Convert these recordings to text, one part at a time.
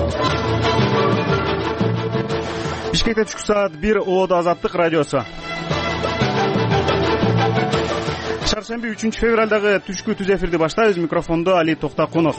Бишкекте түшкү саат 1 Оодо Азаттык радиосу. Шаршемби 3-февралдагы түшкү түз эфирди баштайбыз. Микрофондо Али Токтакунов.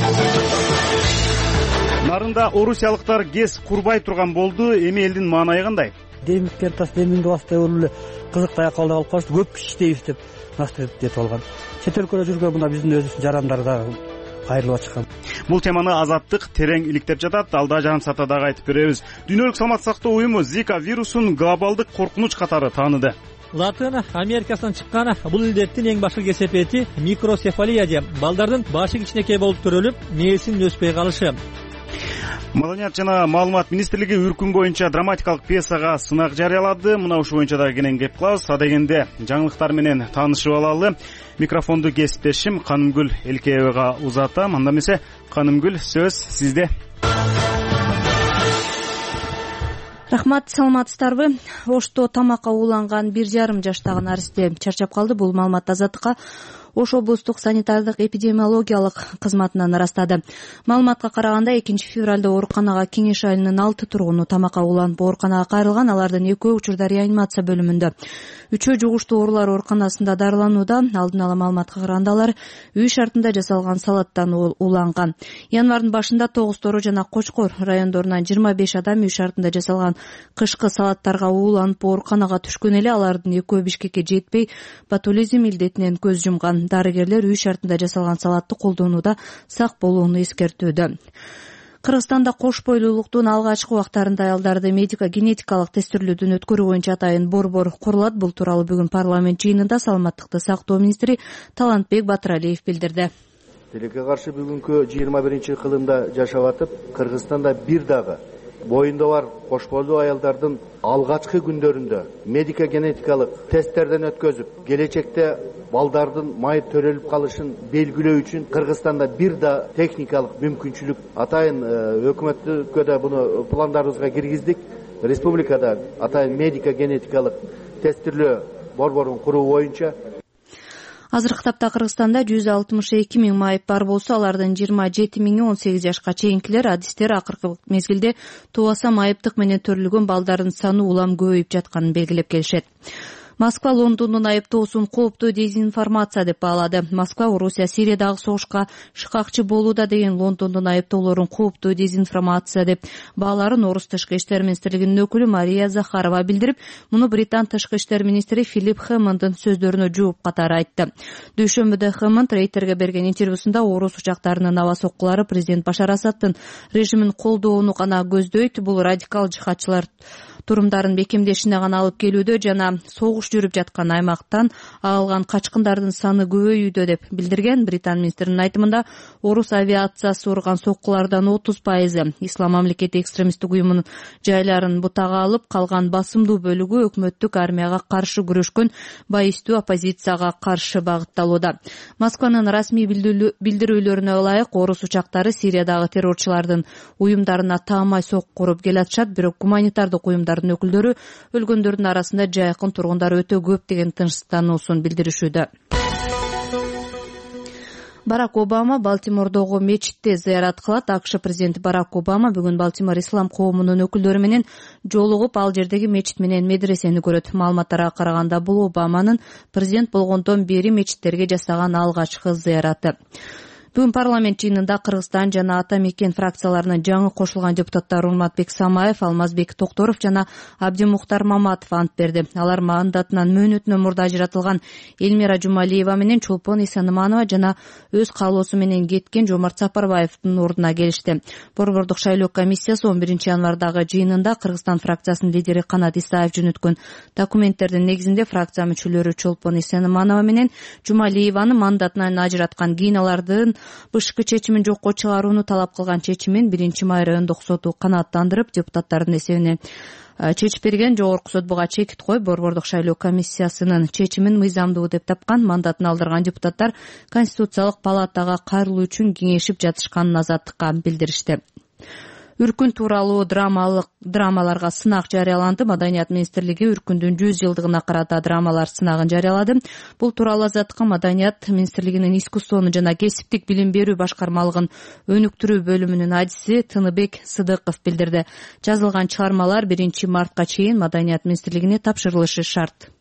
Нарында орусиялыктар ГЭС курбай турган болду. Эми элдин маанайы кандай? Демиктен таш деминди бастай эле кызыктай акалда калып калышты. Көп киши иштейбиз деп настроение этип алган. Чет өлкөдө жүргөн мына биздин өзүбүздүн жарандар да кайрылып чыккан. Бул теманы Азаттык терең иликтеп жатат. Алда жарым саатта дагы айтып беребиз. Дүйнөлүк саламаттык сактоо уюму Zika вирусун глобалдык коркунуч катары тааныды. Латын Америкасынан чыккан бул илдеттин эң башкы кесепети микроцефалия же балдардын башы кичинекей болуп төрөлүп, мээсинин өспөй калышы. Маданият жана маалымат министрлиги үркүн боюнча драматикалык пьесага сынак жарыялады. Мына ушу боюнча дагы кенен кеп калабыз. Адегенде жаңылыктар менен таанышып алалы. Микрофонду кесиптешим Канымгүл Элкеевага узатам. Анда эмесе Канымгүл, сөз сизде. Рахмат, саламатсыздарбы? Ошто тамакка ууланган 1,5 жаштагы наристе чарчап калды. Бул маалымат Азаттыкка Ош облустук санитардык эпидемиологиялык кызматынан ырастады. Маалыматка караганда 2-февралда ооруканага Кеңеш айылынын 6 тургуну тамакка ууланып ооруканага кайрылган. Алардын 2 учурда реанимация бөлүмүндө. 3 жугуштуу оорулар ооруканасында дарыланууда. Алдын ала маалыматка караганда алар үй шартында жасалган салаттан ууланган. Январдын башында Тогуз-Тору жана Кочкор райондорунан 25 адам үй шартында жасалган кышкы салаттарга ууланып ооруканага түшкөн эле. Алардын 2 Бишкекке жетпей ботулизм илдетинен көз жумган. Дарыгерлер үй шартында жасалган салатты колдонууда сак болууну эскертүүдө. Кыргызстанда кош бойлуулуктун алгачкы убактарында аялдарды медико-генетикалык тестирлөөдөн өткөрүү боюнча атайын борбор курулат. Бул тууралуу бүгүн парламент жыйынында саламаттыкты сактоо министри Талантбек Батыралиев билдирди. Тилекке каршы бүгүнкү 21-кылымда жашап атып, Кыргызстанда бир дагы боюнда бар кош бойлуу аялдардын алгачкы күндөрүндө медико-генетикалык тесттерден өткөзүп, келечекте балдардын майып төрөлүп калышын белгилөө үчүн Кыргызстанда бир да техникалык мүмкүнчүлүк атайын өкмөткө да буну пландарыбызга киргиздик. Республикада атайын медико-генетикалык тестирлөө борборун куруу боюнча Азыркы тапта Кыргызстанда 162 000 майып бар болсо, алардын 27 000-и 18 жашка чейинкилер. Адистер акыркы мезгилде тубаса майыптык менен төрөлгөн балдардын саны улам көбөйүп жатканын белгилеп келишет. Москва Лондондун айыптоосун кооптуу дезинформация деп баалады. Москва Орусия Сириядагы согушка шыкакчы болууда деген Лондондун айыптоолорун кооптуу дезинформация деп бааларын Орус тышкы иштер министрлигинин өкүлү Мария Захарова билдирип, муну Британ тышкы иштер министри Филипп Хэммонддун сөздөрүнө жооп катары айтты. Дүйшөмбүдө Хэммонд Рейтерге берген интервьюсунда орус учактарынын аба соккулары президент Башар Асаддын режимин колдоону гана көздөйт, бул радикал жихадчылар турумдарын бекемдешине гана алып келүүдө жана согуш жүрүп жаткан аймактан алган качкындардын саны көбөйүүдө деп билдирген. Британ министринин айтымында орус авиациясы урган соккулардан 30% Ислам мамлекети экстремисттик уюмунун жайларын бутага алып, калган басымдуу бөлүгү өкмөттүк армияга каршы күрөшкөн байистүү оппозицияга каршы багытталууда. Москванын расмий билдирүүлөрүнө ылайык, орус учактары Сириядагы террорчулардын уюмдарына таамай сокку уруп келатышат, бирок гуманитардык уюмдардын өкүлдөрү өлгөндөрдүн арасында жайкын тургундар өтө көп деген тынчтануусун билдиришүүдө. Барак Обама Балтимордогу мечитте зыярат кылат. АКШ президенти Барак Обама бүгүн Балтимор ислам коомунун өкүлдөрү менен жолугуп, ал жердеги мечит менен медресени көрөт. Маалыматтарга караганда бул Обаманын президент болгондон бери мечиттерге жасаган алгачкы зыяраты. Бүгүн парламент жыйынында Кыргызстан жана Ата Мекен фракцияларынын жаңы кошулган депутаттары Урматбек Самаев, Алмазбек Токторов жана Абдимухтар Маматов ант берди. Алар мандатынан мөөнөтүнөн мурда ажыратылган Элмира Жумалиева менен Чолпон Исаныманова жана өз каалоосу менен кеткен Жомарт Сапарбаевдин ордуна келишти. Борбордук шайлоо комиссиясы 11-январдагы жыйынында Кыргызстан фракциясынын лидери Канат Исаев жөнөткөн документтердин негизинде фракция мүчөлөрү Чолпон Исаныманова менен Жумалиеваны мандатынан ажыраткан. Кийин алардын БШК чечимин жокко чыгарууну талап кылган чечимин 1-май райондук соту канааттандырып, депутаттардын эсебинен чечип берген. Жогорку сот буга чекит коюп, борбордук шайлоо комиссиясынын чечимин мыйзамдуу деп тапкан. Мандатын алдырган депутаттар Конституциялык палатага кайрылуу үчүн кеңешип жатышканын Азаттыкка билдиришти. Үркүн тууралуу драмаларга сынак жарыяланды. Маданият министрлиги Үркүндүн 100 жылдыгына карата драмалар сынагын жарыялады. Бул тууралуу Азаттыкка Маданият министрлигинин искусствону жана кесиптик билим берүү башкармалыгын өнүктүрүү бөлүмүнүн адиси Тыныбек Сыдыков билдирди. Жазылган чыгармалар 1 мартка чейин Маданият министрлигине тапшырылышы шарт.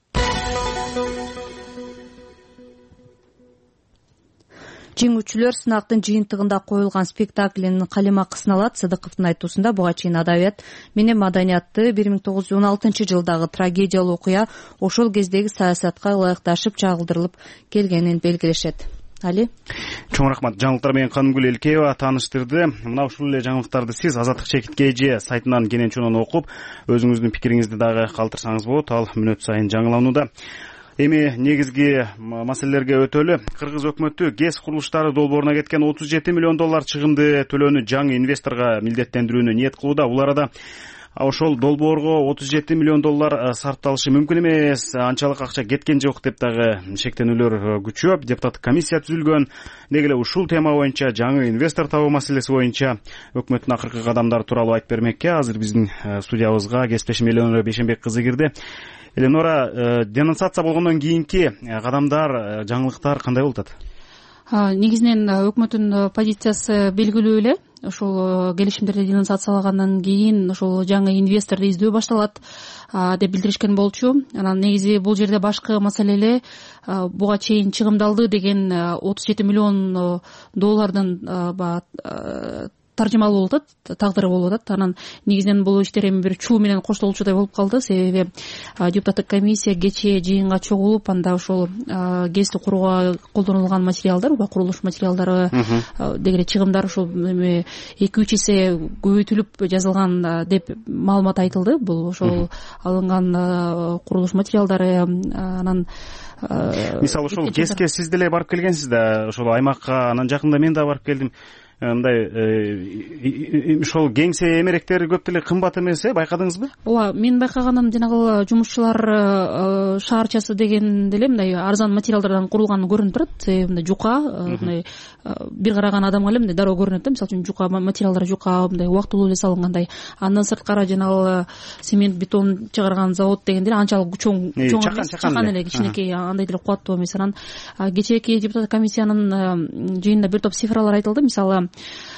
Жеңүүчүлөр сынактын жыйынтыгында коюлган спектаклинин калемакысын алат. Сыдыковдун айтуусунда буга чейин адабият менен маданиятты 1916 жылдагы трагедиялуу окуя ошол кездеги саясатка ылайыкташып чагылдырылып келгенин белгилешет. Али. Чоң рахмат. Жаңылыктар менен Канымгүл Элкеева тааныштырды. Мына ушул эле жаңылыктарды сиз Азаттык ЧК сайтынан кенен чонон окуп, өзүңүздүн пикириңизди дагы калтырсаңыз болот. Ал мүнөт сайын жаңыланууда. Эми негизги маселелерге өтөлү. Кыргыз өкмөтү ГЭС курулуштары долбооруна кеткен $37 миллион чыгымды төлөөнү жаңы инвесторго милдеттендирүүнү ниет кылууда. Бул арада ошол долбоорго $37 миллион сарпталышы мүмкүн эмес, анчалык акча кеткен жок деп дагы шектенүүлөр күчөп, депутаттык комиссия түзүлгөн. Деги эле ушул тема боюнча, жаңы инвестор табуу маселеси боюнча өкмөттүн акыркы кадамдары тууралуу айтып бермекке азыр биздин студиябызга кесиптешим Эленора Бейшенбек кызы кирди. Эленора, денонсация болгондон кийинки кадамдар, жаңылыктар кандай болуп атат? Негизинен өкмөттүн позициясы белгилүү эле. Ошол келишимдерди денонсациялагандан кийин ошол жаңы инвесторду издөө башталат деп билдиришкен болчу. Анан негизи бул жерде башкы маселе эле буга чейин чыгымдалды деген $37 миллион таржымалуу болуп атат, тагдыры болуп атат. Анан негизинен бул иштер эми бир чуу менен коштолчудай болуп калды. Себеби депутаттык комиссия кечээ жыйынга чогулуп, анда ошол ГЭСти курууга колдонулган материалдар, курулуш материалдары дегеле чыгымдар ушул 2-3 эсе көбөйтүлүп жазылган деп маалымат айтылды. Бул ошол алынган курулуш материалдары. Анан мисалы ошол ГЭСке сиз деле барып келгенсиз да, ошол аймакка. Анан жакында мен да барып келдим. Мындай ошол кеңсе эмеректери көп деле кымбат эмес, байкадыңызбы? Ооба, мен байкаганым жанагы жумушчулар шаарчасы деген деле мындай арзан материалдардан курулганы көрүнүп турат. Мындай жука, мындай бир караган адамга эле мындай дароо көрүнөт да. Мисалы үчүн жука материалдар жука, мындай убактылуу эле салынгандай. Андан сырткары жанагы цемент бетон чыгарган завод деген деле анчалык чоң чакан эле, кичинекей, андай деле кубаттуу эмес. Анан кечээки депутаттык комиссиянын жыйынында бир топ цифралар айтылды. Мисалы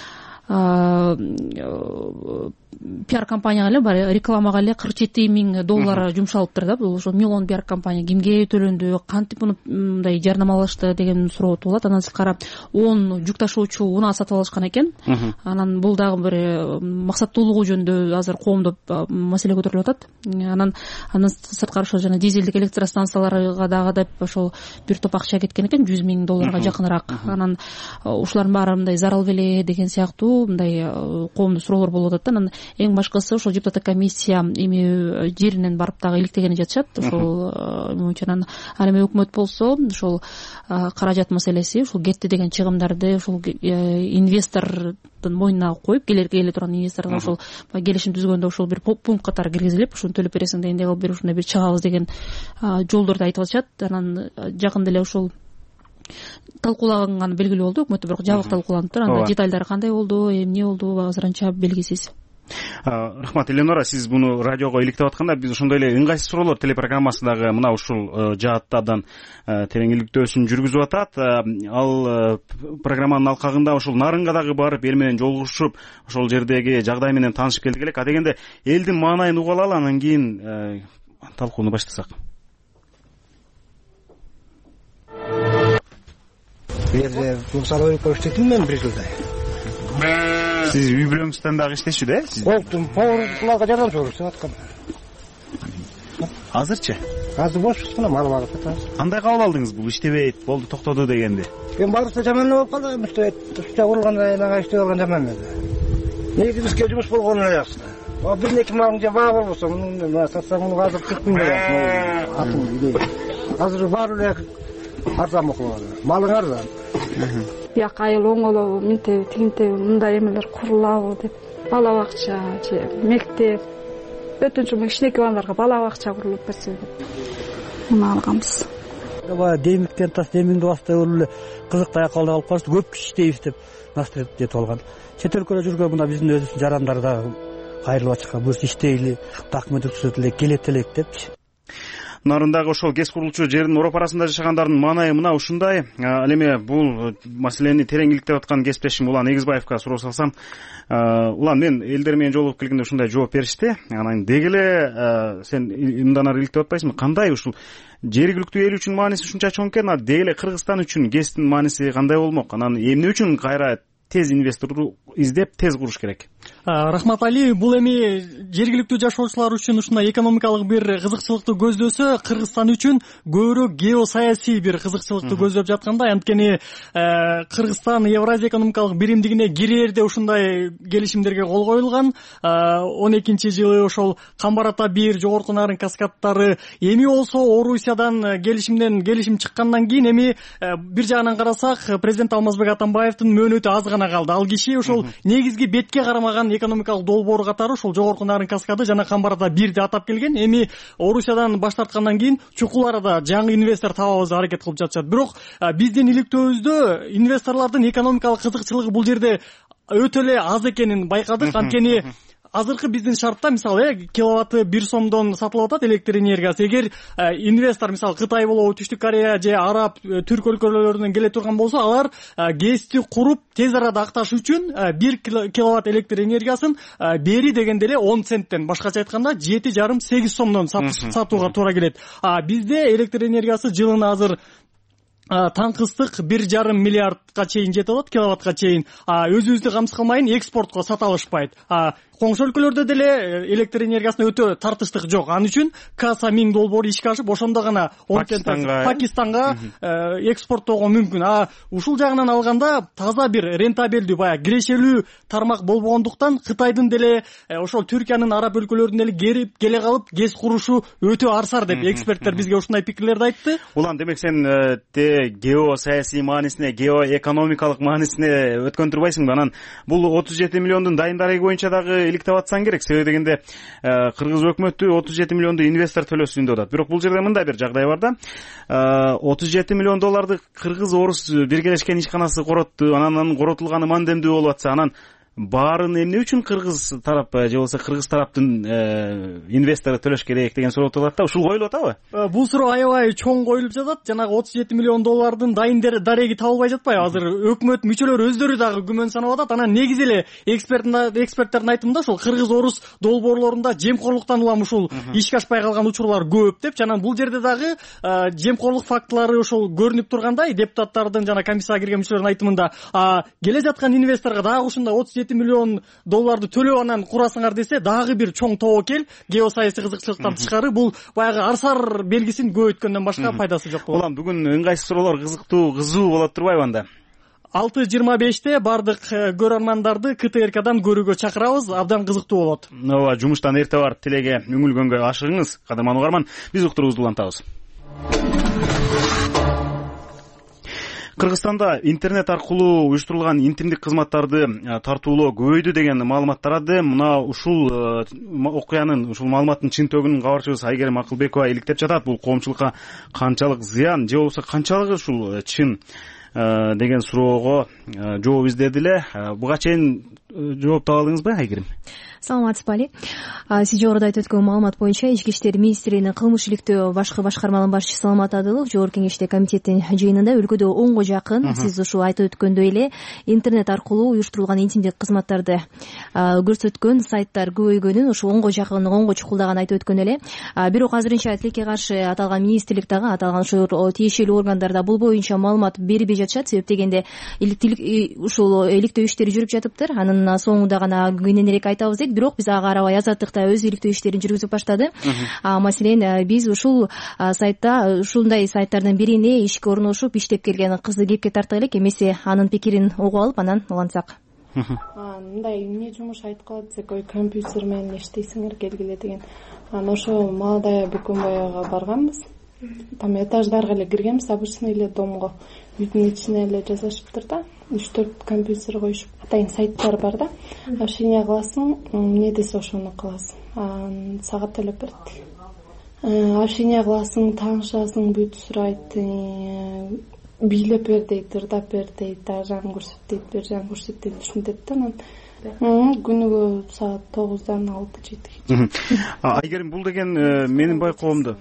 пиар компанияга эле бар, рекламага эле $47 миң жумшалыптыр да. Бул ошо миллион пиар компания кимге төлөндү, кантип муну мындай жарнамалашты деген суроо туулат. Андан сырткары 10 жүк ташуучу унаа сатып алышкан экен. Анан бул дагы бир максаттуулугу жөнүндө азыр коомдо маселе көтөрүлүп атат. Андан сырткары ошо жана дизелдик электростанцияларга дагы деп ошол бир топ акча кеткен экен, $100 миң жакыныраак. Анан ушулардын баары мындай зарыл беле деген сыяктуу мындай коомдо суроолор болуп атат. Анан эң башкысы ошол депутаттык комиссия эми жеринен барып дагы иликтегени жатышат. Ошол үчүн ал эми өкмөт болсо ошол каражат маселеси, ушул кетти деген чыгымдарды ушул инвестордун мойнуна коюп, келе турган инвесторго ошол келишим түзгөндө ошол бир пункт катары киргизилип, ушуну төлөп бересиң дегенде кылып бир ушундай бир чыгабыз деген жолдорду айтып атышат. Анан жакында эле ошол талкуулаганы белгилүү болду өкмөттө, бирок жабык талкууланып. Анда деталдары кандай болду, эмне болду азыр анча белгисиз. Рахмат, Эленора, сиз буну радиого иликтеп атканда биз ошондой эле ыңгайсыз суроолор телепрограммасы дагы мына ушул жаатта абдан терең иликтөөсүн жүргүзүп атат. Ал программанын алкагында ошол Нарынга дагы барып, эл менен жолугушуп, ошол жердеги жагдай менен таанышып келдик элек. Дегенде элдин маанайын угуп алалы, анан кийин талкууну баштасак. Мисалы өлкө иштедим мен бир жылдай. Сиз үй бүлөңүздөн дагы иштешүү да? Болдум, поварга жардам чогулуп аткам. Азырчы? Азыр бошпуз мына мал багып атабыз. Кандай кабыл алдыңыз бул иштебейт, болду, токтоду дегенди? Мен баарысы жаман эле болуп калды, үстө курулганда нага иштеп алган жаман эле. Негизи бизге жумуш болгону эле жакшы. Бир неке малың же баа болбосо, муну сатсаң муну азыр 40 миң берет. Азыр баары эле арзан болуп калды. Малың арзан. Бияк айыл оңолобу, минтеби, тигинтеби, мындай эмелер курулабы деп. Бала бакча же мектеп, өтүнчү кичинекей балдарга бала бакча курулуп берсе деп муну алганбыз. баягы демиктен тас демиңди бастай эле кызыктай акалда калып калышты, көп киши иштейбиз деп настроение этип алган. Чет өлкөдө жүргөн мына биздин өзүбүздүн жарандар дагы кайрылып чыккан, буюрса иштейли, документ түзөт элек, келет элек депчи. Нарындагы ошол кез курулчу жердин ороп арасында жашагандардын маанайы мына ушундай. Ал эми бул маселени терең иликтеп аткан кесиптешим Улан Эгизбаевка суроо салсам, Улан, мен элдер менен жолугуп келгенде ушундай жооп беришти. Анан деги эле сен мындан ары иликтеп атпайсыңбы? Кандай ушул жергиликтүү эл үчүн мааниси ушунча чоң экен, деги эле Кыргызстан үчүн ГЭСтин мааниси кандай болмок? Анан эмне үчүн кайра тез инвесторду издеп тез куруш керек? Рахмат Али, бул эми жергиликтүү жашоочулар үчүн ушундай экономикалык бир кызыкчылыкты көздөсө, Кыргызстан үчүн көбүрөөк геосаясий бир кызыкчылыкты көздөп жаткандай. Анткени Кыргызстан Евразия экономикалык биримдигине кирээрде ушундай келишимдерге кол коюлган. 12-жылы ошол Камбар ата 1, Жогорку Нарын каскадтары, эми болсо Орусиядан келишим чыккандан кийин эми бир жагынан карасак, президент Алмазбек Атамбаевдин мөөнөтү аз гана калды. Ал киши ошол негизги бетке карамаган экономикалык долбоор катары ошол Жогорку Нарын каскады жана Камбар ата 1ди атап келген. Эми Орусиядан баш тарткандан кийин чукул арада жаңы инвестор табабыз аракет кылып жатышат. Бирок биздин иликтөөбүздө инвесторлордун экономикалык кызыкчылыгы бул жерде өтө эле аз экенин байкадык. Анткени азыркы биздин шартта мисалы киловатты 1 сомдон сатылып атат электр энергиясы. Эгер инвестор мисалы Кытай болобу, Түштүк Корея же Араб, Түрк өлкөлөрүнөн келе турган болсо, алар ГЭСти куруп тез арада акташ үчүн 1 киловатт электр энергиясын бери дегенде эле 10 центтен, башкача айтканда 7,5-8 сомдон сатууга туура келет. Бизде электр энергиясы жылына азыр таңкы ыстык 1,5 миллиардка чейин жетип атат, киловаттка чейин. Өзүбүздү камсыз кылмайын экспортко сата алышпайт. Коңшу өлкөлөрдө деле электр энергиясына өтө тартыштык жок. Ал үчүн Каса 1000 долбоор ишке ашып, ошондо гана Пакистанга экспорттоого мүмкүн. Ушул жагынан алганда таза бир рентабелдүү, баягы кирешелүү тармак болбогондуктан Кытайдын деле ошол Түркиянын, Араб өлкөлөрүнүн деле келе калып ГЭС курушу өтө арсар деп эксперттер бизге ушундай пикирлерди айтты. Улан, демек сен геосаясий маанисине, геоэкономикалык маанисине өткөн турбайсыңбы? Анан бул 37 миллиондун дайын дареги боюнча дагы иликтеп атсаң керек. Себеби дегенде Кыргыз өкмөтү 37 миллионду инвестор төлөсүн деп атат. Бирок бул жерде мындай бир жагдай бар да. 37 миллион долларды Кыргыз Орус биргелешкен ишканасы коротту, анан коротулганы мандемдүү болуп атса, анан баарын эмне үчүн Кыргыз тарап же болбосо Кыргыз тараптын инвестору төлөш керек деген суроо турат да. Ушул коюлуп атабы? Бул суроо аябай чоң коюлуп жатат. Жанагы 37 миллион доллардын дайын дареги табылбай жатпайбы? Азыр өкмөт мүчөлөрү өздөрү дагы күмөн санап атат. Анан негизи эле эксперттердин айтымында ошол Кыргыз-Орус долбоорлорунда жемкорлуктан улам ушул ишке ашпай калган учурлар көп деп. Жана бул жерде дагы жемкорлук фактылары ошол көрүнүп тургандай, депутаттардын жана комиссияга кирген мүчөлөрдүн айтымында келе жаткан инвесторго дагы ушундай 37 миллион долларды төлөп анан курасыңар десе, дагы бир чоң тобокел геосаясий кызыкчылыктан тышкары бул баягы арсар белгисин көбөйткөндөн башка пайдасы жок болот. Улам, бүгүн ыңгайсыз суроолор кызуу болот турбайбы анда? 6:25 бардык көрөрмандарды КТРКдан көрүүгө чакырабыз, абдан кызыктуу болот. Ооба, жумуштан эрте барып тилеге үңүлгөнгө ашыгыңыз. Кадырман угарман, биз уктуруубузду улантабыз. Кыргызстанда интернет аркылуу уюштурулган интимдик кызматтарды тартуулоо көбөйдү деген маалымат тарады. Мына ушул окуянын, ушул маалыматтын чынтөгүн кабарчыбыз Айгерим Акылбекова иликтеп жатат. Бул коомчулукка канчалык зыян же болбосо канчалык ушул чын деген суроого жооп издеди эле. Буга чейин жооп таба алдыңызбы, Айгерим? Саламатсызбы, Али. Сиз жогоруда айтып өткөн маалымат боюнча Ички иштер министринин кылмыш иликтөө башкы башкарманын башчысы Саламат Адылов Жогорку Кеңеште комитеттин жыйынында өлкөдө 10го жакын, сиз ушу айтып өткөндөй эле, интернет аркылуу уюштурулган интимдик кызматтарды көрсөткөн сайттар көбөйгөнүн, ушу 10го жакын, 10го чукулдаган айтып өткөн эле. Бирок азырынча тилекке каршы аталган министрлик дагы, аталган ошол тиешелүү органдар да бул боюнча маалымат бербей жатышат. Себеп дегенде ушул иликтөө иштери жүрүп жатыптыр. Анын соңунда гана кененирээк айтабыз дейт. Бирок биз ага карабай Азаттыкта өз иликтөө иштерин жүргүзүп баштады. Маселен, биз ушул сайтта, ушундай сайттардын бирине ишке орношуп иштеп келген кызды кепке тартып элек, эмесе анын пикирин угуп алып анан улантсак. Мындай эмне жумуш айткыла десек, ой компьютер менен иштейсиңер келгиле деген. Ошо Молодая Бөкөнбаевага барганбыз. Там этаждарга эле киргенбиз, обычный эле домго. Үйдүн ичине эле жасашыптыр да. 3-4 компьютер коюшуп, атайын сайттар бар да. Ошо эмне кыласың, эмне десе ошону кыласың. Сагат төлөп берет. общение кыласың, таанышасың, бүт сурайт, бийлеп бер дейт, ырдап бер дейт, ар жагын көрсөт дейт, бер жагын көрсөт дейт, ушинтет да. Анан күнүгө саат 9-дан 6-7. Айгерим, бул деген менин байкоомдо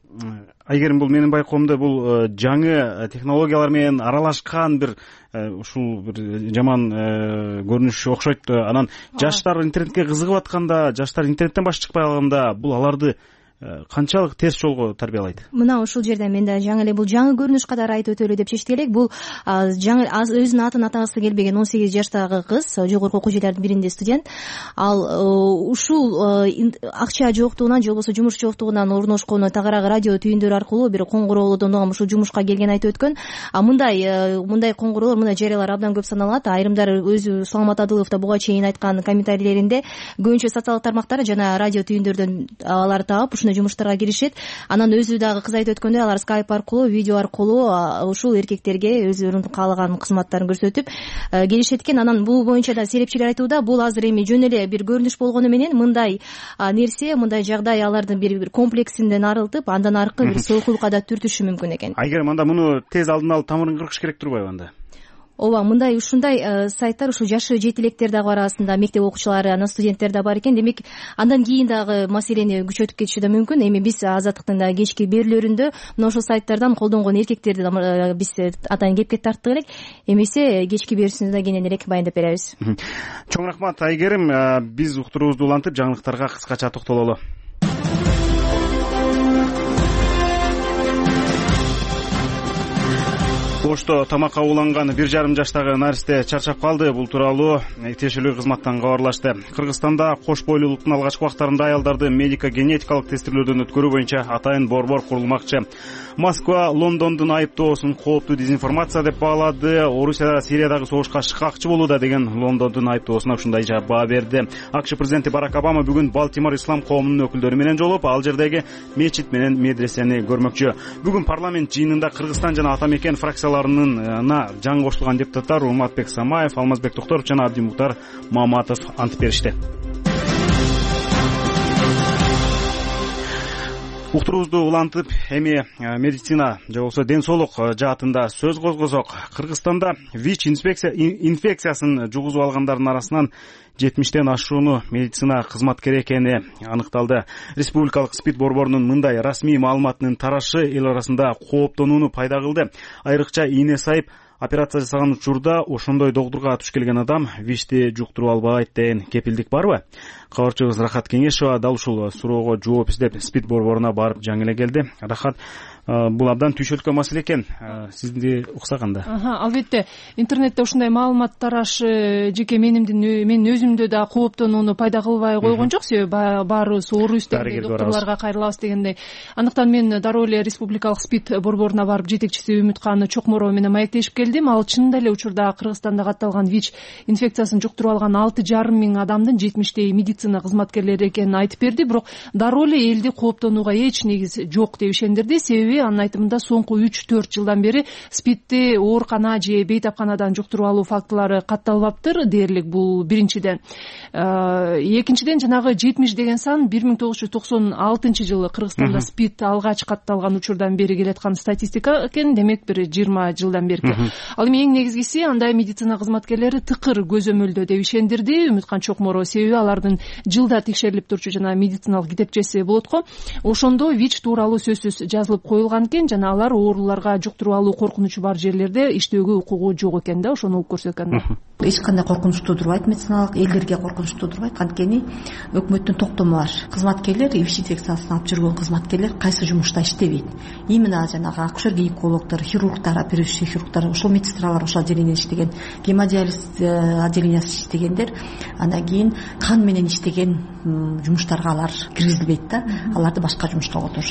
бул жаңы технологиялар менен аралашкан бир ушул бир жаман көрүнүш окшойт. Анан жаштар интернетке кызыгып атканда, жаштар интернеттен баш чыкпай калганда бул аларды канчалык терс жолго тарбиялайт? Мына ушул жерде мен да жаңы эле бул жаңы көрүнүш катары айтып өтөлү деп чечтик элек. Бул жаңы өзүнүн атын атагысы келбеген 18 жаштагы кыз, жогорку окуу жайлардын биринде студент. Ал ушул акча жоктугунан же болбосо жумуш жоктугунан орношкону тагыраагы радио түйүндөр аркылуу бир коңгуроолордон ушул жумушка келгенин айтып өткөн. Мындай коңгуроолор, мындай жарыялар абдан көп саналат. Айрымдары өзү Саламат Адылов да буга чейин айткан комментарийлеринде көбүнчө социалдык тармактар жана радио түйүндөрдөн алар таап жумуштарга киришет. Анан өзү дагы кыз айтып өткөндөй, алар скайп аркылуу, видео аркылуу ушул эркектерге өздөрүнүн каалаган кызматтарын көрсөтүп келишет экен. Анан бул боюнча да серепчилер айтууда, бул азыр эми жөн эле бир көрүнүш болгону менен мындай нерсе, мындай жагдай алардын бир комплексинден арылтып, андан аркы бир соокулукка да түртүшү мүмкүн экен. Айгерим, анда муну тез алдын алып тамырын кыркыш керек турбайбы анда? Ооба, ушундай сайттар ушул жашы жети электерди арасында мектеп окуучулары, анан студенттер да бар экен. Демек, андан кийин дагы маселени күчөтүп кетиши да мүмкүн. Эми биз Азаттыктын да кечки берүүлөрүндө мына ошол сайттардан колдонгон эркектерди биз атайын кепке тарттык элек. Эмесе кечки берүүсүндө да кенен элек баяндап беребиз. Чоң рахмат, Айгерим. Биз уктуруубузду улантып жаңылыктарга кыскача токтололу. Ошто тамакка уланган 1,5 жаштагы наристе чарчап калды. Бул тууралуу тиешелүү кызматтан кабарлашты. Кыргызстанда кош бойлуулуктун алгачкы убактарында аялдарды медико-генетикалык тестирүүдөн өткөрүү боюнча атайын борбор курулмакчы. Москва Лондондун айыптоосун кооптуу дезинформация деп баалады. Орусия Сириядагы согушка шыкакчы болууда деген Лондондун айыптоосуна ушундай жооп берди. АКШ президенти Барак Обама бүгүн Балтимор ислам коомунун өкүлдөрү менен жолугуп, ал жердеги мечит менен медресени көрмөкчү. Бүгүн парламент жыйынында Кыргызстан жана Атамекен фракцияларына жаңы кошулган депутаттар Урматбек Самаев, Алмазбек Токторов жана Абдимуктар Маматов ант беришти. Уктуруубузду улантып, эми медицина же болбосо ден соолук жаатында сөз козгосок, Кыргызстанда ВИЧ инфекциясын жугузуп алгандардын арасынан 70тен ашууну медицина кызматкери экени аныкталды. Республикалык СПИД борборунун мындай расмий маалыматынын тарашы эл арасында кооптонууну пайда кылды. Айрыкча ийне сайып операция жасаган учурда ошондой докторго туш келген адам ВИЧти жуктуруп албайт деген кепилдик барбы? Кабарчыбыз Рахат Кеңешова дал ушул суроого жооп издеп СПИД борборуна барып жаңы эле келди. Рахат, бул абдан түйшөлткөн маселе экен. Сизди уксаганда. Албетте, интернетте ушундай маалымат тарашы жеке менин өзүмдө да кооптонууну пайда кылбай койгон жок. Себеби баарыбыз оорус деген докторлорго кайрылабыз дегендей. Андыктан мен дароо эле республикалык СПИД борборуна барып жетекчиси Үмүткан Чокморова менен маектешип келдим. Ал чынында эле учурда Кыргызстанда катталган ВИЧ инфекциясын жуктуруп алган 6,5 миң адамдын 70тей медицина кызматкерлери экенин айтып берди. Бирок дароо эле элди кооптонууга эч негиз жок деп ишендирди. Себеби анын айтымында соңку 3-4 жылдан бери СПИДти оорукана же бейтапканадан жуктуруп алуу фактылары катталбаптыр дээрлик. Бул биринчиден. Экинчиден жанагы 70 деген сан 1996-жылы Кыргызстанда СПИД алгач катталган учурдан бери келаткан статистика экен. Демек бир 20 жылдан берки. Ал эми эң негизгиси андай медицина кызматкерлери тыкыр көзөмөлдө деп ишендирди Үмүткан Чокморова. Себеби алардын жылда текшерилип турчу жана медициналык китепчеси болот го. Ошондо ВИЧ тууралуу сөзсүз жазылып коюлган экен жана алар ооруларга жуктуруп алуу коркунучу бар жерлерде иштөөгө укугу жок экен да, ошону угуп көрсөткөн. Эч кандай коркунуч туудурбайт, медициналык элдерге коркунуч туудурбайт. Анткени өкмөттүн токтому бар. Кызматкерлер, ВИЧ инфекциясын алып жүргөн кызматкерлер кайсы жумушта иштебейт. Именно жанагы акушер-гинекологдор, хирургдар, оперирующий хирургдар, ошол медсестралар ошол отделениеде иштеген, гемодиализ отделениясында иштегендер, андан кийин кан менен иштеген жумуштарга алар киргизилбейт да. Аларды башка жумушка которушат.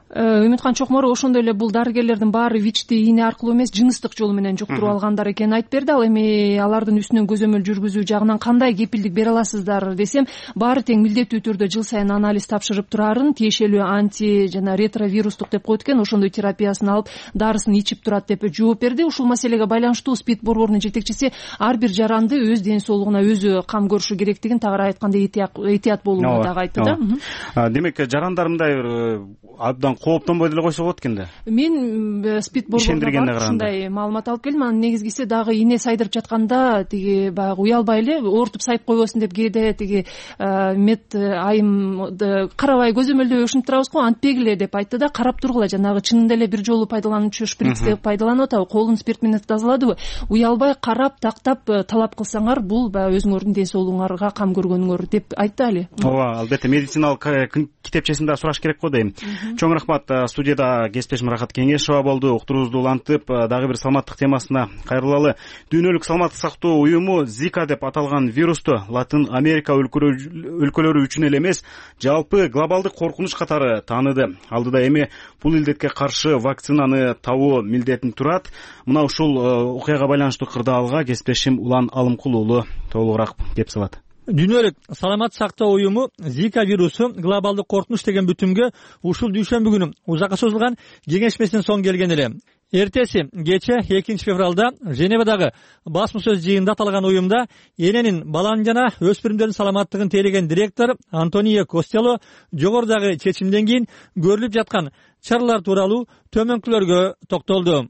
Үмүткан Чокморов ошондой эле бул дарыгерлердин баары ВИЧти ийне аркылуу эмес, жыныстык жол менен жуктуруп алгандар экенин айтып берди. Ал эми алардын үстүнөн көзөмөл жүргүзүү жагынан кандай кепилдик бере аласыздар десем, баары тең милдеттүү түрдө жыл сайын анализ тапшырып турарын, тиешелүү жана ретровирустук деп коет экен, ошондой терапиясын алып, дарысын ичип турат деп жооп берди. Ушул маселеге байланыштуу СПИД борборунун жетекчиси ар бир жаранды өз ден соолугуна өзү кам көрүшү керектигин, тагыраак айтканда этият болууну дагы айтты да. Демек жарандар мындай бир абдан кооптонбой деле койсо болот экен да. Мен СПИД борборуна ушундай маалымат алып келдим. Анын негизгиси дагы ийне сайдырып жатканда тиги баягы уялбай эле оорутуп сайып койбосун деп кээде тиги мед айым карабай көзөмөлдөбөй ушинтип турабызго, антпегиле деп айтты да. Карап тургула, жанагы чынында эле бир жолу пайдалануучу шприцти пайдаланып атабы, колун спирт менен тазаладыбы, уялбай карап тактап талап кылсаңар, бул баягы өзүңөрдүн ден соолугуңарга кам көргөнүңөр деп айтты али. Ооба, албетте медициналык китепчесин да сураш керек го дейм. Чоң рахмат. Студияда кесиптешим Рахат Кеңешова болду. Уктуруубузду улантып, дагы бир саламаттык темасына кайрылалы. Дүйнөлүк саламаттык сактоо уюму Зика деп аталган вирусту Латын Америка өлкөлөрү үчүн эле эмес, жалпы глобалдык коркунуч катары тааныды. Алдыда эми бул илдетке каршы вакцинаны табуу милдетин турат. Мына ушул окуяга байланыштуу кырдаалга кесиптешим Улан Алымкул уулу толугураак кеп салат. Дүйнөлүк саламат сактоо уюму Зика вирусу глобалдык коркунуч деген бүтүмгө ушул дүйшөмбү күнү узакка созулган кеңешмесинен соң келген эле. Эртеси кече 2 февралда Женевадагы басма сөз жыйынында аталган уюмда эненин, баланын жана өспүрүмдөрдүн саламаттыгын тейлеген директор Антонио Костелло жогорудагы чечимден кийин көрүлүп жаткан чаралар тууралуу төмөнкүлөргө токтолду.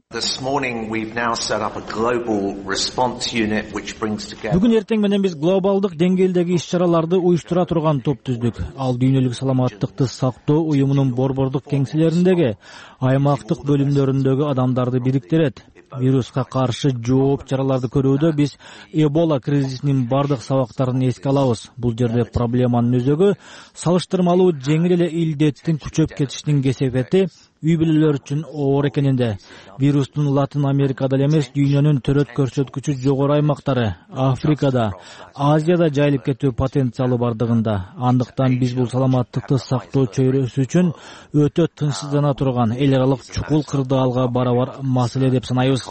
Бүгүн эртең менен биз глобалдык деңгээлдеги иш-чараларды уюштура турган топ түздүк. Ал дүйнөлүк саламаттыкты сактоо уюмунун борбордук кеңселериндеги, аймактык бөлүмдөрүндөгү адамдарды бириктирет. Вируска каршы жооп чараларды көрүүдө биз Эбола кризисинин бардык сабактарын эске алабыз. Бул жерде проблеманын өзөгү салыштырмалуу жеңил эле илдеттин күчөп кетишинин кесепети үй бүлөлөр үчүн оор экенинде. Вирустун Латын Америкада эле эмес, дүйнөнүн төрөт көрсөткүчү жогору аймактары, Африкада, Азияда жайылып кетүү потенциалы бардыгында. Андыктан биз бул саламаттыкты сактоо чөйрөсү үчүн өтө тынчсыздана турган эл аралык чукул кырдаалга барабар маселе деп санайбыз.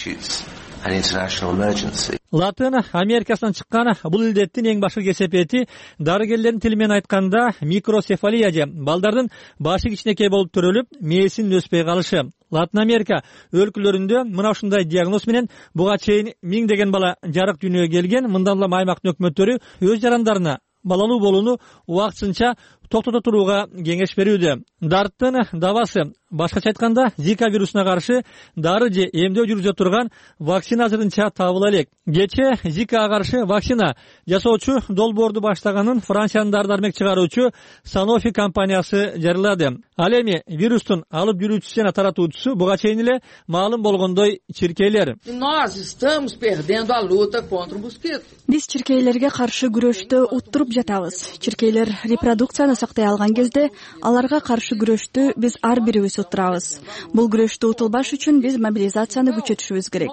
Латын Америкасынан чыккан бул илдеттин эң башкы кесепети дарыгерлердин тили менен айтканда микроцефалия же балдардын башы кичинекей болуп төрөлүп, мээсинин өспөй калышы. Латын Америка өлкөлөрүндө мына ушундай диагноз менен буга чейин миңдеген бала жарык дүйнөгө келген. Мындан улам аймактын өкмөттөрү өз жарандарына балалуу болууну убактысынча токтото турууга кеңеш берүүдө. Дарттын дабасы, башкача айтканда, Зика вирусуна каршы дары же эмдөө жүргүзө турган вакцина азырынча табыла элек. Кече Зикага каршы вакцина жасоочу долбоорду баштаганын Франциянын дары-дармек чыгаруучу Sanofi компаниясы жарыялады. Ал эми вирустун алып жүрүүчүсү жана таратуучусу буга чейин эле маалым болгондой чиркейлер. Биз чиркейлерге каршы күрөштү уттуруп жатабыз. Чиркейлер репродукцияны сактай алган кезде аларга каршы күрөштү биз ар бирибиз уттурабыз. Бул күрөштү утулбаш үчүн биз мобилизацияны күчөтүшүбүз керек.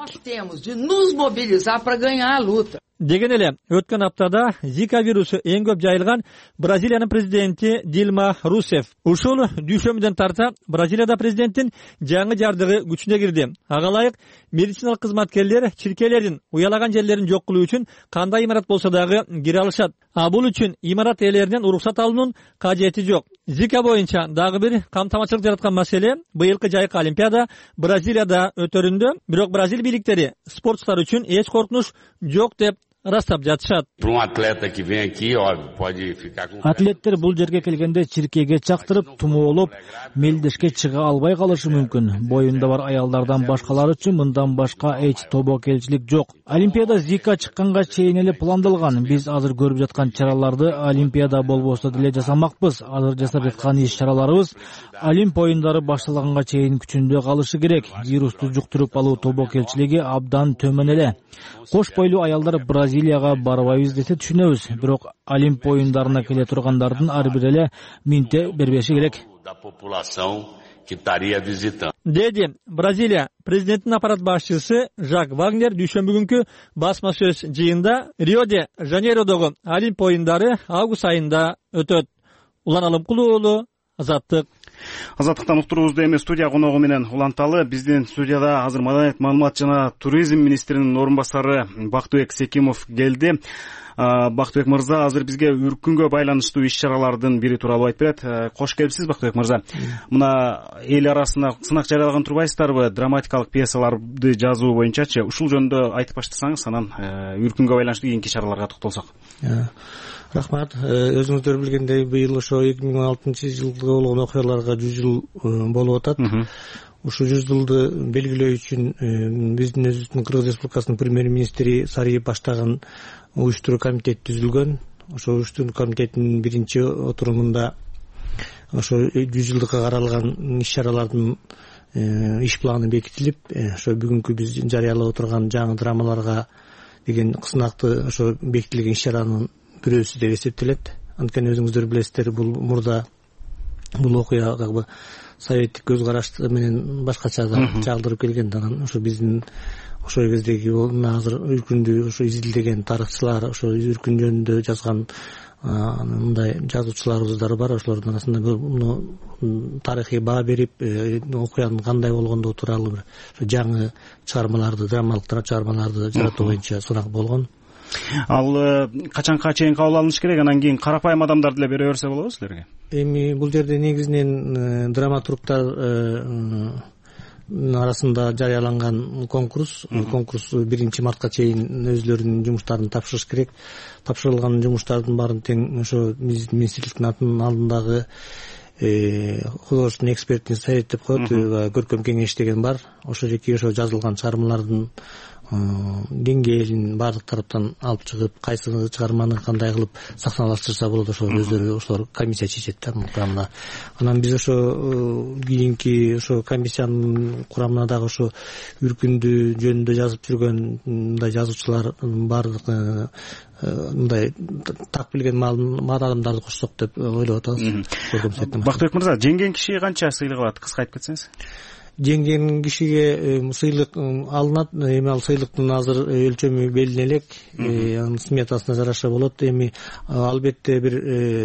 Деген эле өткөн аптада Зика вирусу эң көп жайылган Бразилиянын президенти Дилма Русеф. Ушул дүйшөмүдөн тарта Бразилияда президенттин жаңы жардыгы күчүнө кирди. Ага ылайык медициналык кызматкерлер чиркейлердин уялаган жерлерин жок кылуу үчүн кандай имарат болсо дагы кире алышат. Бул үчүн имарат ээлеринен уруксат алуунун кажети жок. Зика боюнча дагы бир камтамачылык жараткан маселе быйылкы жайкы Олимпиада Бразилияда өтөрүндө. Бирок Бразилия бийликтери спортчулар үчүн эч коркунуч жок деп растап жатышат. Атлеттер бул жерге келгенде чиркейге чактырып, тумоолоп, мелдешке чыга албай калышы мүмкүн. Боюнда бар аялдардан башкалар үчүн мындан башка эч тобокелчилик жок. Олимпиада Зика чыкканга чейин эле пландалган. Биз азыр көрүп жаткан чараларды Олимпиада болбосо деле жасамакпыз. Азыр жасап жаткан иш-чараларыбыз Олимп оюндары башталганга чейин күчүндө калышы керек. Вирусту жуктуруп алуу тобокелчилиги абдан төмөн эле. Кош бойлуу аялдар Бразилияга барбайбыз десе түшүнөбүз. Бирок Олимп оюндарына келе тургандардын ар бири эле минте бербеши керек. Деди Бразилия президентинин аппарат башчысы Жак Вагнер дүйшөмбү күнкү басма сөз жыйында Рио-де Жанейродогу Олимп оюндары август айында өтөт. Улан Алымкул уулу, Азаттык. Азаттыктан уктуруубузду эми студия коногу менен уланталы. Биздин студияда азыр Маданият, маалымат жана туризм министринин орун басары Бактыбек Секимов келди. Бактыбек мырза азыр бизге үркүнгө байланыштуу иш-чаралардын бири тууралуу айтып берет. Кош келипсиз, Бактыбек мырза. Мына эл арасында сынак жарыялаган турбайсыздарбы? Драматикалык пьесаларды жазуу боюнчачы. Ушул жөнүндө айтып баштасаңыз, анан үркүнгө байланыштуу кийинки чараларга токтолсок. Рахмат. Өзүңүздөр билгендей, быйыл ошо 2006 жылга болгон окуяларга 100 жыл болуп атат. Ушул 100 жылды белгилөө үчүн биздин өзүбүздүн Кыргыз Республикасынын премьер-министри Сариев баштаган уюштуруу комитет түзүлгөн. Ошо уюштуруу комитеттин биринчи отурумунда ошо 100 жылдыкка каралган иш-чаралардын иш планы бекитилип, ошо бүгүнкү биз жарыялап отурган жаңы драмаларга деген сынакты ошо бекитилген иш-чаранын бирөөсү деп эсептелет. Анткени өзүңүздөр билесиздер, бул мурда бул окуя советтик көз караш менен башкача чагдырып келген. Анан ошо биздин ошол кездеги азыр үркүндү ошо изилдеген тарыхчылар, ошо үркүн жөнүндө жазган мындай жазуучуларыбыздар бар. Ошолордун арасында муну тарыхый баа берип, окуянын кандай болгондугу тууралуу бир жаңы чыгармаларды, драмалык чыгармаларды жаратуу боюнча сынак болгон. Ал качанга чейин кабыл алыныш керек? Анан кийин карапайым адамдар деле бере берсе болобу силерге? Эми бул жерде негизинен драматургтар арасында жарыяланган конкурс 1 мартка чейин өзлөрүнүн жумуштарын тапшырыш керек. Тапшырылган жумуштардын баарын тең ошо министрликтин атынын алдындагы художественный экспертный совет деп коет, көркөм кеңеш деген бар. Ошо жеке ошо жазылган чыгармалардын деңгээлин баардык тараптан алып чыгып, кайсы чыгарманы кандай кылып сахналаштырса болот, ошо өздөрү ошолор комиссия чечет да мун курамына. Анан биз ошо кийинки ошо комиссиянын курамына дагы ошо үркүндү жөнүндө жазып жүргөн мындай жазуучулар баардык мындай так билген маал адамдарды кошсок деп ойлоп атабыз. Бактыбек мырза, жеңген киши канча сыйлык алат? Кыска айтып кетсеңиз. Жеңген кишиге сыйлык алынат. Эми ал сыйлыктын азыр өлчөмү белгиле элек, анын сметасына жараша болот. Эми албетте бир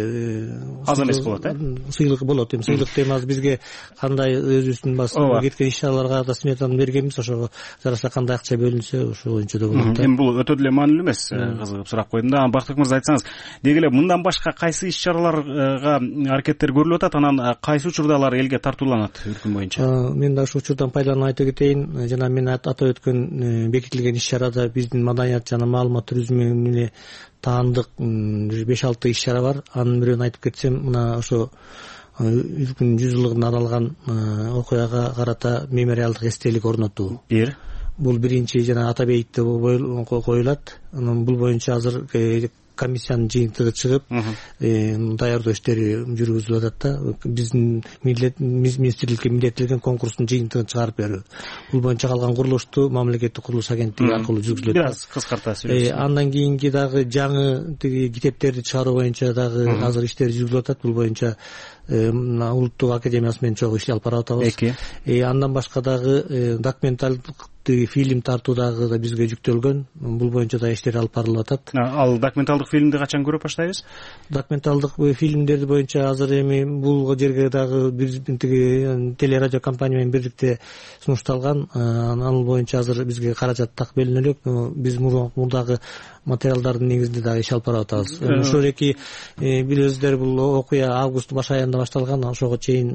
аз эмес болот, сыйлык болот. Эми сыйлыкты эми азыр бизге кандай өзүбүздүн басып кеткен иш-чараларга да сметаны бергенбиз. Ошого жараша кандай акча бөлүнсө ошол боюнча да болот. Эми бул өтө деле маанилүү эмес, кызыгып сурап койдум да. Бактыбек мырза, айтсаңыз, деги эле мындан башка кайсы иш-чараларга аракеттер көрүлүп атат, анан кайсы учурда алар элге тартууланат үркүн боюнча? Мен ушул учурдан пайдаланып айта кетейин. Жана мен атап өткөн бекитилген иш-чарада биздин маданият жана маалымат туризмине таандык 5-6 иш-чара бар. Анын бирөөнү айтып кетсем, мына ошо үркүн 100 жылдыгына арналган окуяга карата мемориалдык эстелик орнотуу. Бул биринчи жана Атабейитте коюлат. Анан бул боюнча азыр комиссиянын жыйынтыгы чыгып, даярдоо иштери жүргүзүлүп атат да. Биздин министрликке милдеттелген конкурстун жыйынтыгын чыгарып берүү. Бул боюнча калган курулушту мамлекеттик курулуш агенттиги аркылуу жүргүзүлөт. Бир аз кыскарта сөйлөйсүз. Андан кийинки дагы жаңы китептерди чыгаруу боюнча дагы азыр иштер жүргүзүлүп атат. Бул боюнча улуттук академиясы менен чогуу иш алып барып атабыз. Андан башка дагы документалдык фильм тартуу дагы да бизге жүктөлгөн. Бул боюнча да иштер алып барылып атат. Ал документалдык фильмди качан көрүп баштайбыз? Документалдык фильмдерди боюнча азыр эми бул жерге дагы биздин телерадио компания менен бирдикте сунушталган. Ал боюнча азыр бизге каражат так бөлүнө элек. Биз мурдагы материалдардын негизинде дагы иш алып барып атабыз. Ошол эки билесиздер, бул окуя августтун баш айында башталган. Ошого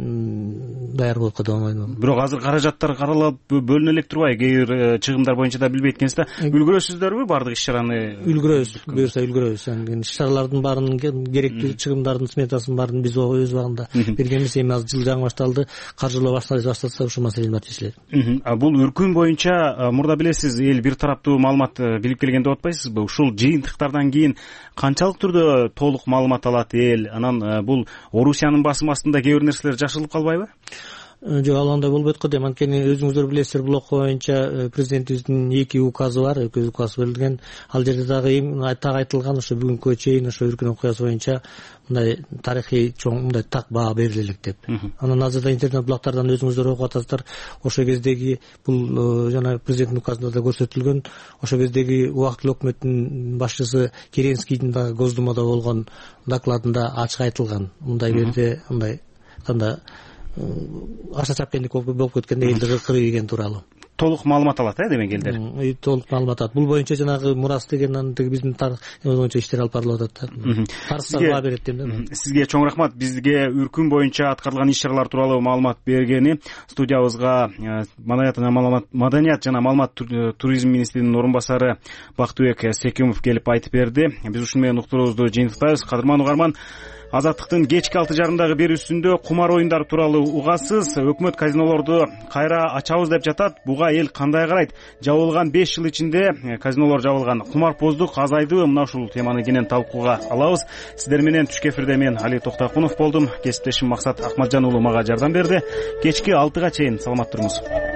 чейин даяр болуп калган. Бирок азыр каражаттар каралып бөлүнө элек турбайбы? Кээ бир чыгымдар боюнча да билбейт экенсиз да. Үлгүрөсүздөрбү баардык иш-чараны? Үлгүрөбүз, буюрса үлгүрөбүз. Иш-чаралардын баарынын керектүү чыгымдардын сметасын баарын биз өз убагында бергенбиз. Эми азыр жыл жаңы башталды. Каржылоо башталса ушул маселени баары чечилет. Бул үркүн боюнча мурда билесиз, эл бир тараптуу маалымат билип келген деп атпайсызбы? Ушул жыйынтыктардан кийин канчалык түрдө толук маалымат алат эл? Анан бул Орусиянын басым астында кээ бир нерселер жашылып калбайбы? Жок, ал андай болбойт го дейм. Анткени өзүңүздөр билесиздер, бул окуя боюнча президентибиздин 2 указы бар, 2 указ берилген. Ал жерде дагы так айтылган, ошо бүгүнкү чейин ошо үркүн окуясы боюнча мындай тарыхый чоң мындай так баа бериле элек деп. Анан азырда интернет булактардан өзүңүздөр окуп атасыздар. Ошол кездеги бул жана президенттин указында да көрсөтүлгөн, ошол кездеги убактылуу өкмөттүн башчысы Керенскийдин дагы Госдумада болгон докладында ачык айтылган. Мындай берде мындай кандай аша чапкендик болуп кеткен элди кыргый деген тууралуу толук маалымат алат демек элдер. Толук маалымат алат. Бул боюнча жанагы мурас деген биздин боюнча иштер алып барылып атат. Тарыхтарга берет дейм да. Сизге чоң рахмат. Бизге үркүн боюнча аткарылган иш-чаралар тууралуу маалымат бергени. Студиябызга Маданият жана маалымат туризм министринин орун басары Бактыбек Секимов келип айтып берди. Биз ушуну менен уктуруубузду жыйынтыктайбыз. Кадырман угарман, Азаттыктын кечки 6:30 берүүсүндө кумар оюндар тууралуу угасыз. Өкмөт казинолорду кайра ачабыз деп жатат. Буга эл кандай карайт? Жабылган 5 жыл ичинде казинолор жабылган. Кумарпоздук азайдыбы? Мына ушул теманы кенен талкууга алабыз. Сиздер менен түшкү эфирде мен Али Токтакунов болдум. Кесиптешим Максат Акматжан уулу мага жардам берди. Кечки 6-га чейин саламат туруңуз.